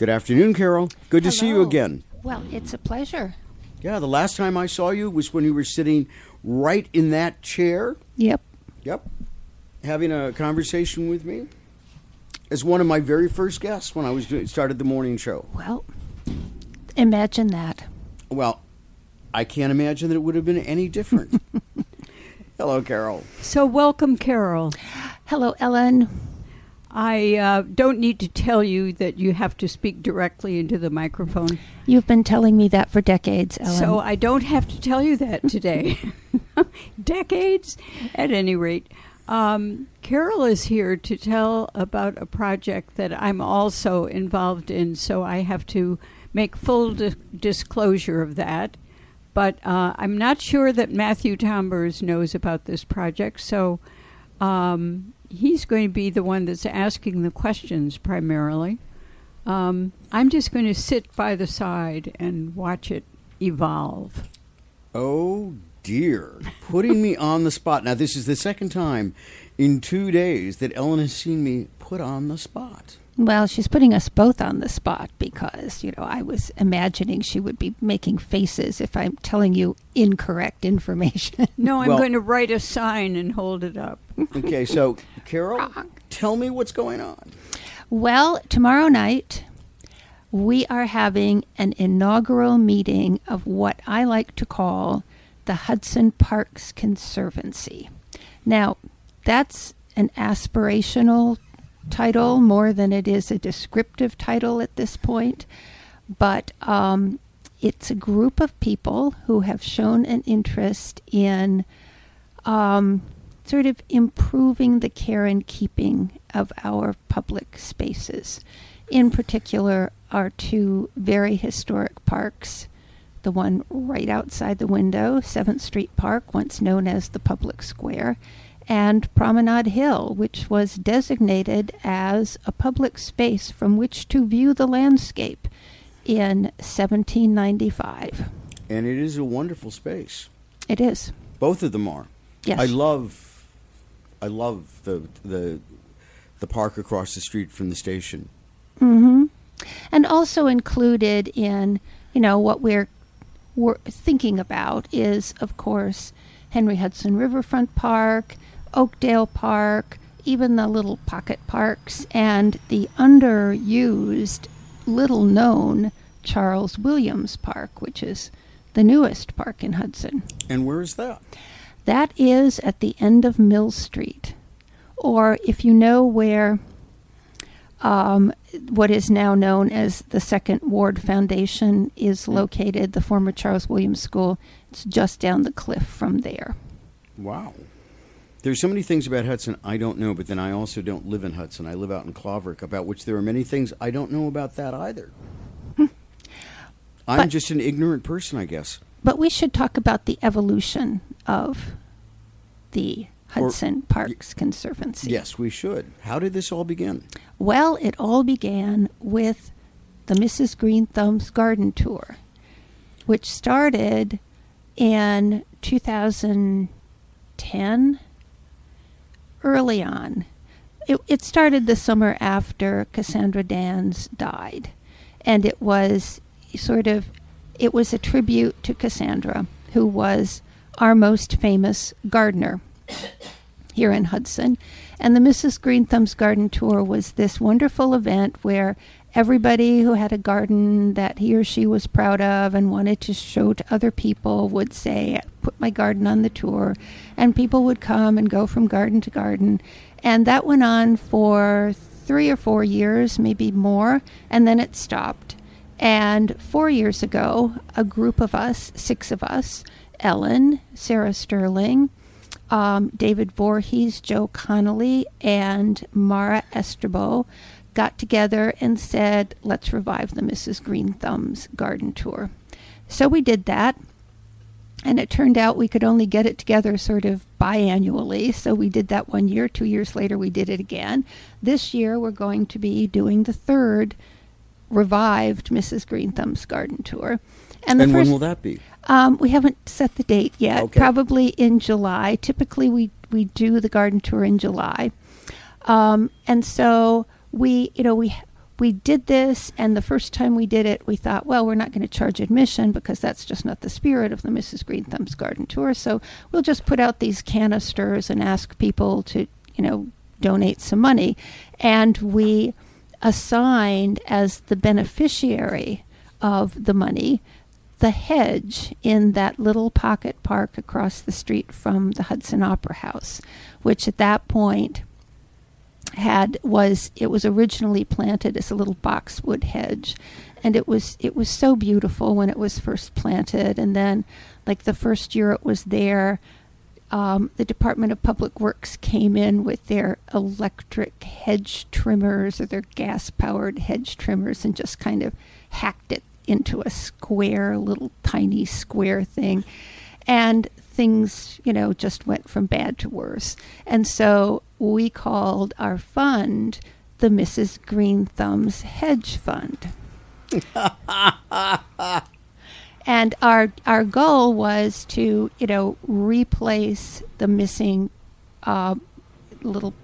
Good afternoon, Carol. Good to see you Hello. again. Well, it's a pleasure. Yeah, the last time I saw you was when you were sitting right in that chair. Yep. Yep. Having a conversation with me as one of my very first guests when I started the morning show. Well, imagine that. Well, I can't imagine that it would have been any different. Hello, Carol. So welcome, Carol. Hello, Ellen. I don't need to tell you that you have to speak directly into the microphone. You've been telling me that for decades, Ellen. So I don't have to tell you that today. Decades, at any rate. Carol is here to tell about a project that I'm also involved in, so I have to make full disclosure of that. But I'm not sure that Matthew Tombers knows about this project, so he's going to be the one that's asking the questions primarily. I'm just going to sit by the side and watch it evolve. Oh, dear. Putting me on the spot. Now, this is the second time in 2 days that Ellen has seen me put on the spot. Well, she's putting us both on the spot because, I was imagining she would be making faces if I'm telling you incorrect information. No, I'm going to write a sign and hold it up. Okay, so, Carol, tell me what's going on. Well, tomorrow night, we are having an inaugural meeting of what I like to call the Hudson Parks Conservancy. Now, that's an aspirational title more than it is a descriptive title at this point, but it's a group of people who have shown an interest in sort of improving the care and keeping of our public spaces. In particular, our two very historic parks, the one right outside the window, 7th Street Park, once known as the Public Square, and Promenade Hill, which was designated as a public space from which to view the landscape in 1795. And it is a wonderful space. It is. Both of them are. Yes. I love the park across the street from the station. Mm-hmm. And also included in, what we're thinking about is, of course, Henry Hudson Riverfront Park, Oakdale Park, even the little pocket parks, and the underused, little-known Charles Williams Park, which is the newest park in Hudson. And where is that? That is at the end of Mill Street. Or if you know where what is now known as the Second Ward Foundation is located, the former Charles Williams School, it's just down the cliff from there. Wow. There's so many things about Hudson I don't know, but then I also don't live in Hudson. I live out in Claverick, about which there are many things I don't know about that either. I'm just an ignorant person, I guess. But we should talk about the evolution of the Hudson Parks Conservancy. Yes, we should. How did this all begin? Well, it all began with the Mrs. Green Thumb's Garden Tour, which started in 2010, early on. It started the summer after Cassandra Dans died, and it was a tribute to Cassandra, who was our most famous gardener here in Hudson. And the Mrs. Green Thumb's Garden Tour was this wonderful event where everybody who had a garden that he or she was proud of and wanted to show to other people would say, put my garden on the tour. And people would come and go from garden to garden. And that went on for 3 or 4 years, maybe more, and then it stopped. And 4 years ago, a group of us, 6 of us, Ellen, Sarah Sterling, David Voorhees, Joe Connolly, and Mara Esterbo got together and said, let's revive the Mrs. Green Thumb's Garden Tour. So we did that, and it turned out we could only get it together sort of biannually, so we did that 1 year. 2 years later, we did it again. This year, we're going to be doing the third revived Mrs. Green Thumb's Garden Tour. And when will that be? We haven't set the date yet. Okay. Probably in July. Typically, we do the garden tour in July. And so we we did this, and the first time we did it, we thought, well, we're not going to charge admission because that's just not the spirit of the Mrs. Green Thumb's Garden Tour. So we'll just put out these canisters and ask people to, donate some money. And we assigned as the beneficiary of the money the hedge in that little pocket park across the street from the Hudson Opera House, which at that point was originally planted as a little boxwood hedge, and it was so beautiful when it was first planted. And then, like the first year it was there, the Department of Public Works came in with their electric hedge trimmers or their gas-powered hedge trimmers and just kind of hacked it into a square, little tiny square thing. And things, just went from bad to worse. And so we called our fund the Mrs. Green Thumb's Hedge Fund. And our goal was to, replace the missing little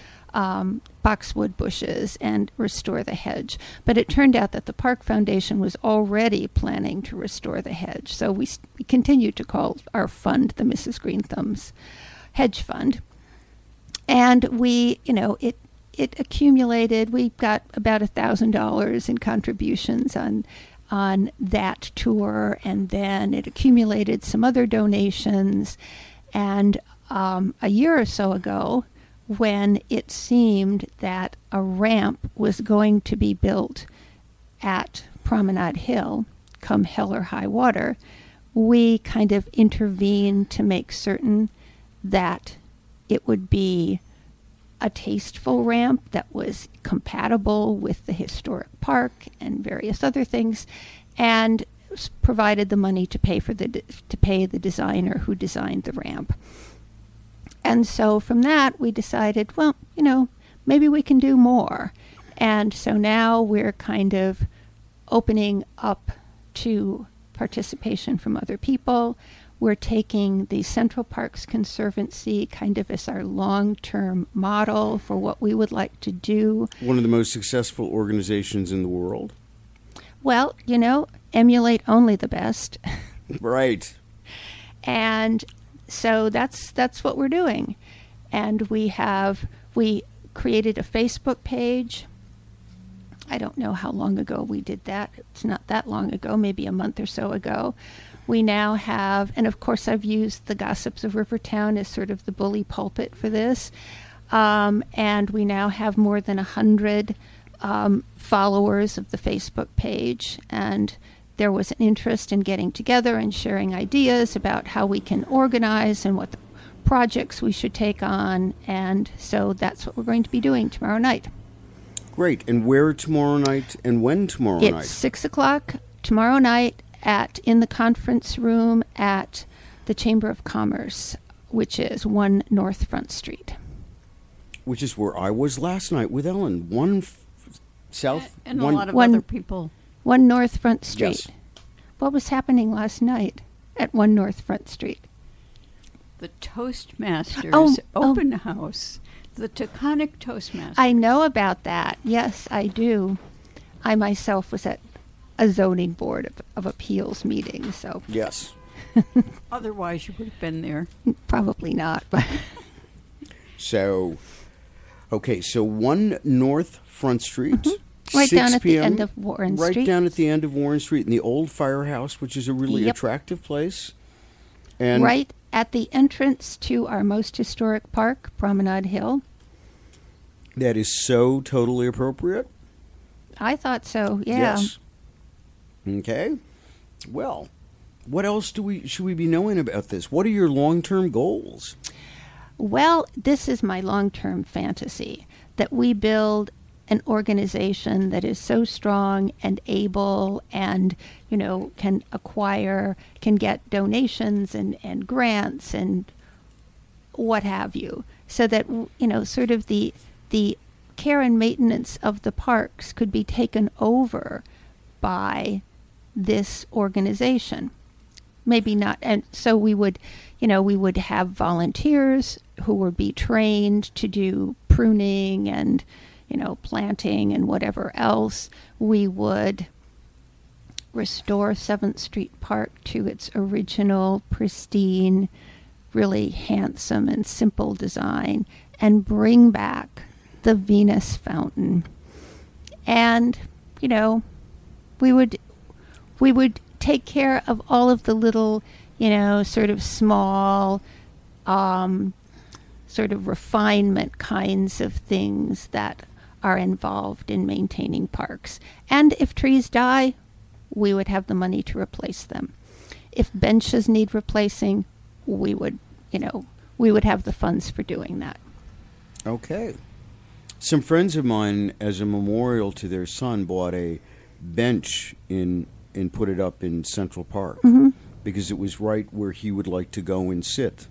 boxwood bushes and restore the hedge. But it turned out that the Park Foundation was already planning to restore the hedge. So we continued to call our fund the Mrs. Green Thumb's Hedge Fund. And we, it accumulated. We got about $1,000 in contributions on that tour, and then it accumulated some other donations. And a year or so ago, when it seemed that a ramp was going to be built at Promenade Hill, come hell or high water, we kind of intervened to make certain that it would be a tasteful ramp that was compatible with the historic park and various other things, and provided the money to pay the designer who designed the ramp. And so from that, we decided, well, maybe we can do more. And so now we're kind of opening up to participation from other people. We're taking the Central Parks Conservancy kind of as our long-term model for what we would like to do. One of the most successful organizations in the world. Well, emulate only the best. Right. And so that's what we're doing. And we created a Facebook page. I don't know how long ago we did that. It's not that long ago, maybe a month or so ago. We now have, and of course I've used the Gossips of Rivertown as sort of the bully pulpit for this. And we now have more than 100 followers of the Facebook page. And there was an interest in getting together and sharing ideas about how we can organize and what the projects we should take on. And so that's what we're going to be doing tomorrow night. Great. And where tomorrow night and when tomorrow night? It's 6 o'clock tomorrow night in the conference room at the Chamber of Commerce, which is 1 North Front Street. Which is where I was last night with Ellen. 1 South... And a lot of other people. 1 North Front Street. Yes. What was happening last night at 1 North Front Street? The Toastmasters open house. The Taconic Toastmasters. I know about that. Yes, I do. I myself was at a zoning board of appeals meeting, so... Yes. Otherwise, you would have been there. Probably not, but... So 1 North Front Street... Mm-hmm. Right 6 down at p.m., the end of Warren Street. Right down at the end of Warren Street in the old firehouse, which is a really attractive place. And right at the entrance to our most historic park, Promenade Hill. That is so totally appropriate. I thought so, yeah. Yes. Okay. Well, what else should we be knowing about this? What are your long-term goals? Well, this is my long-term fantasy, that we build an organization that is so strong and able and, can get donations and grants and what have you, so that, sort of the care and maintenance of the parks could be taken over by this organization. Maybe not. And so we would have volunteers who would be trained to do pruning and, planting and whatever else, we would restore 7th Street Park to its original, pristine, really handsome and simple design, and bring back the Venus fountain. And, we would take care of all of the little, sort of small, sort of refinement kinds of things that are involved in maintaining parks. And if trees die, we would have the money to replace them. If benches need replacing, we would have the funds for doing that. Okay. Some friends of mine, as a memorial to their son, bought a bench and put it up in Central Park because it was right where he would like to go and sit.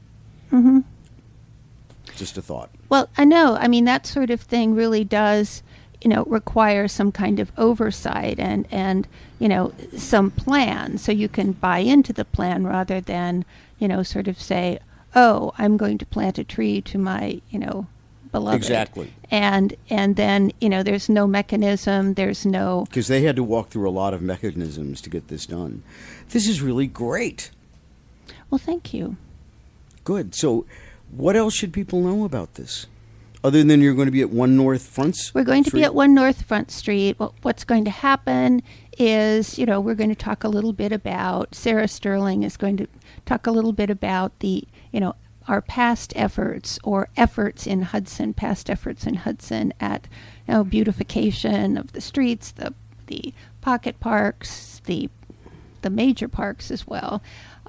Just a thought. Well, I know. I mean, that sort of thing really does, require some kind of oversight and some plan. So you can buy into the plan rather than, sort of say, oh, I'm going to plant a tree to my, beloved. Exactly. And then, there's no mechanism, there's no... Because they had to walk through a lot of mechanisms to get this done. This is really great. Well, thank you. Good. So what else should people know about this? Other than you're going to be at 1 North Front Street? We're going to be at 1 North Front Street. What's going to happen is, we're going to talk a little bit about, Sarah Sterling is going to talk a little bit about the, our past efforts or efforts in Hudson, at beautification of the streets, the pocket parks, the major parks as well.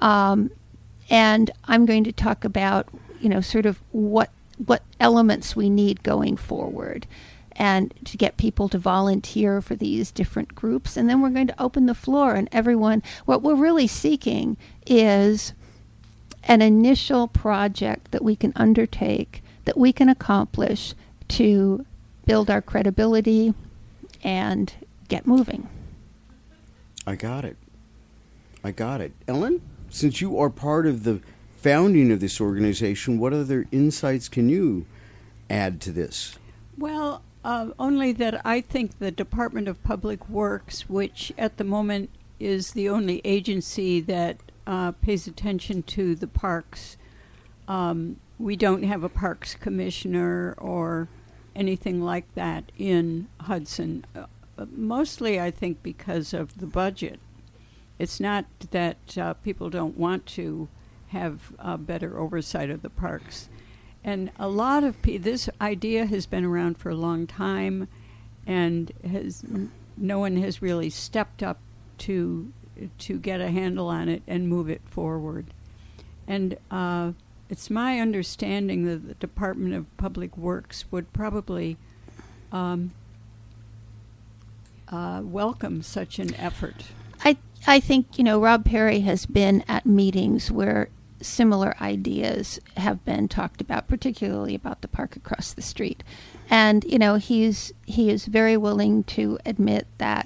And I'm going to talk about, sort of what elements we need going forward and to get people to volunteer for these different groups. And then we're going to open the floor, and everyone, what we're really seeking is an initial project that we can undertake, that we can accomplish to build our credibility and get moving. I got it. Ellen, since you are part of the founding of this organization, what other insights can you add to this? Well, only that I think the Department of Public Works, which at the moment is the only agency that pays attention to the parks. We don't have a parks commissioner or anything like that in Hudson. Mostly, I think, because of the budget. It's not that people don't want to have better oversight of the parks. And a lot of this idea has been around for a long time, and no one has really stepped up to get a handle on it and move it forward. And it's my understanding that the Department of Public Works would probably welcome such an effort. I think, Rob Perry has been at meetings where similar ideas have been talked about, particularly about the park across the street. And, he is very willing to admit that,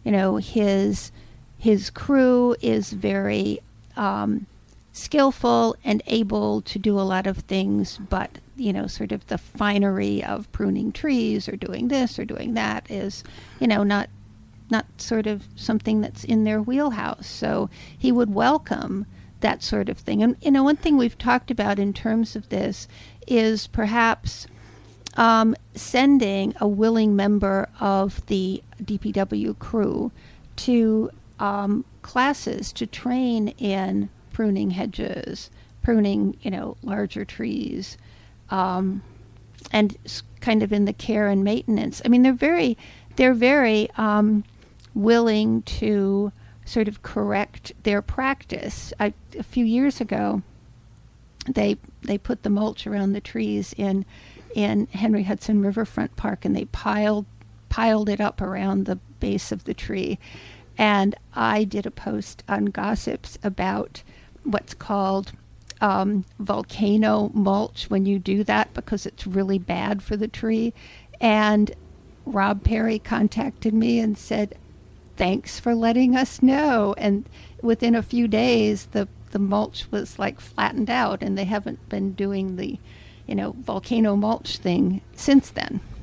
his crew is very skillful and able to do a lot of things, but, sort of the finery of pruning trees or doing this or doing that is, not sort of something that's in their wheelhouse. So he would welcome that sort of thing. And, one thing we've talked about in terms of this is perhaps sending a willing member of the DPW crew to classes to train in pruning hedges, pruning, larger trees, and kind of in the care and maintenance. I mean, they're very willing to sort of correct their practice. A few years ago, they put the mulch around the trees in Henry Hudson Riverfront Park, and they piled it up around the base of the tree. And I did a post on Gossips about what's called volcano mulch when you do that, because it's really bad for the tree. And Rob Perry contacted me and said, thanks for letting us know. And within a few days, the mulch was like flattened out, and they haven't been doing the, volcano mulch thing since then.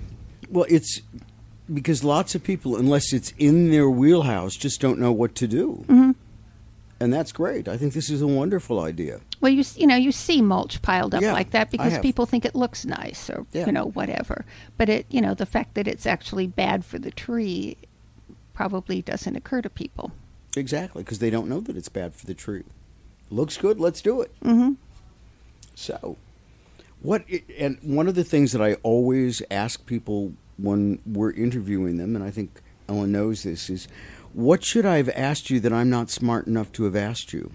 Well, it's because lots of people, unless it's in their wheelhouse, just don't know what to do. Mm-hmm. And that's great. I think this is a wonderful idea. Well, you see mulch piled up Yeah, like that I because have. people think it looks nice or Yeah. whatever. But the fact that it's actually bad for the tree probably doesn't occur to people. Exactly, because they don't know that it's bad for the tree. Looks good, let's do it. Mm-hmm. So, and one of the things that I always ask people when we're interviewing them, and I think Ellen knows this, is what should I have asked you that I'm not smart enough to have asked you?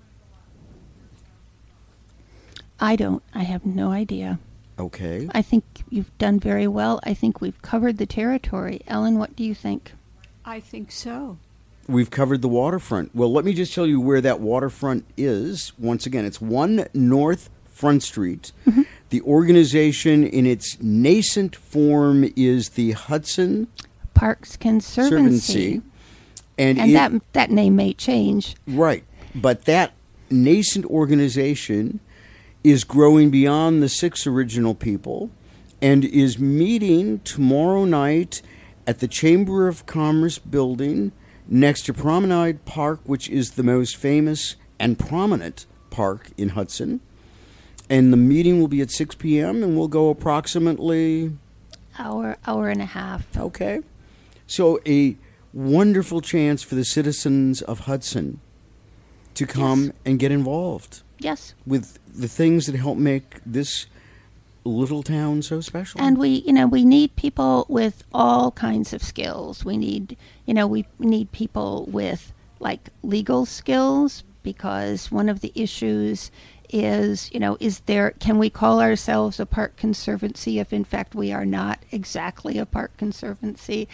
I don't. I have no idea. Okay. I think you've done very well. I think we've covered the territory. Ellen, what do you think? I think so. We've covered the waterfront. Well, let me just tell you where that waterfront is. Once again, it's 1 North Front Street. Mm-hmm. The organization in its nascent form is the Hudson Parks Conservancy. And that name may change. right. But that nascent organization is growing beyond the 6 original people and is meeting tomorrow night at the Chamber of Commerce building next to Promenade Park, which is the most famous and prominent park in Hudson. And the meeting will be at 6 p.m. and will go approximately... Hour and a half. Okay. So a wonderful chance for the citizens of Hudson to come Yes. and get involved Yes. with the things that help make this little town so special. And we need people with all kinds of skills. We need people with like legal skills, because one of the issues is, can we call ourselves a park conservancy if in fact we are not exactly a park conservancy?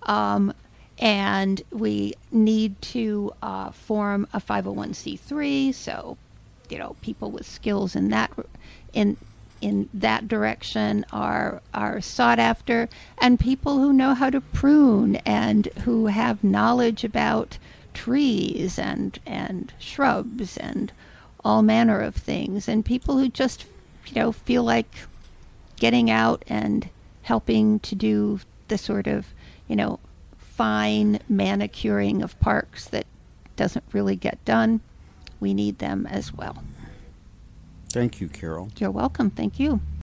And we need to form a 501c3, so people with skills in that direction are sought after, and people who know how to prune and who have knowledge about trees and shrubs and all manner of things, and people who just feel like getting out and helping to do the sort of fine manicuring of parks that doesn't really get done. We need them as well. Thank you, Carol. You're welcome. Thank you.